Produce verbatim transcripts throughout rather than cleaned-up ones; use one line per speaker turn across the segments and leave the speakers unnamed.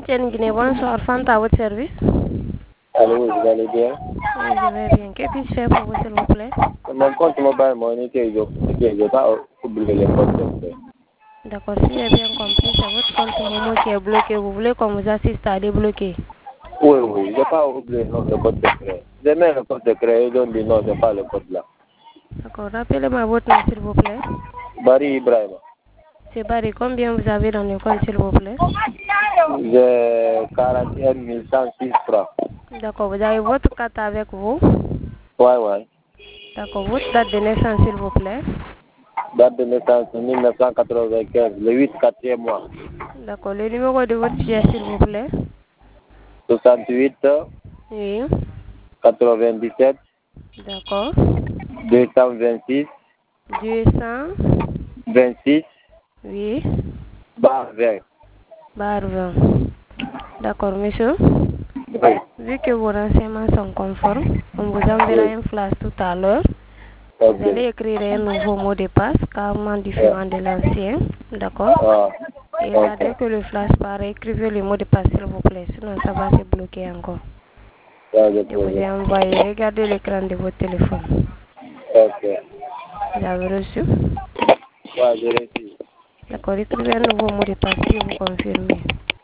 Tienne Guinée, bonsoir, Fanta à votre service.
Allô, vous allez bien?
Oui, je vais bien. Que puis-je faire pour vous, s'il vous plaît?
Mon compte mobile money que je n'ai pas oublié les comptes de frais.
D'accord, si j'ai bien compris, c'est votre compte Momo qui est bloqué. Vous voulez qu'on vous assiste à débloquer?
Oui, oui, je n'ai pas oublié non, le code de frais. Je mets le code de frais et je dis non, je n'ai pas le code là.
D'accord, rappelez-moi votre nom, s'il vous plaît.
Barry Ibrahim.
C'est Barry, combien vous avez dans le compte, s'il vous plaît?
J'ai quarante et un mille cent six francs.
D'accord, vous avez votre carte avec vous?
Oui, oui.
D'accord, votre date de naissance, s'il vous plaît?
Date de naissance mille neuf cent quatre-vingt-quinze, le huit quatrième mois.
D'accord, le numéro de votre pièce, s'il vous plaît?
soixante-huit,
Oui.
quatre-vingt-dix-sept,
D'accord.
deux cent vingt-six,
deux cents.
vingt-six,
Oui.
barre vingt.
Barre vingt. D'accord, monsieur.
Oui.
Vu que vos renseignements sont conformes, on vous enverra
Oui.
un flash tout à l'heure.
Ok.
Vous allez écrire un nouveau mot de passe, carrément différent de l'ancien. D'accord?
Ah,
Et là,
ok.
dès que le flash part, écrivez le mot de passe, s'il vous plaît. Sinon, ça va se bloquer encore.
Pas de
Je vous ai
problème.
envoyé. Regardez l'écran de votre téléphone.
Ok.
Vous avez reçu?
Ouais, j'ai reçu.
D'accord, écrivez un nouveau mot de passe si vous confirmez.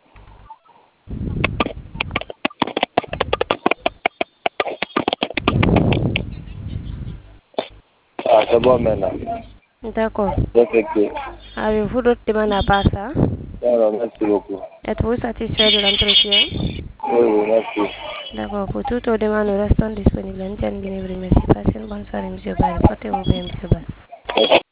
Ah, c'est bon maintenant.
D'accord.
J'ai effectué.
Avez-vous d'autres demandes à part ça?
Alors, merci beaucoup.
Êtes-vous satisfait de l'entretien?
Oui, oui, merci.
D'accord, pour toutes vos demandes, nous restons disponibles. Merci, merci. Passez une bonne soirée, monsieur Barry. Portez-vous bien, monsieur Barry.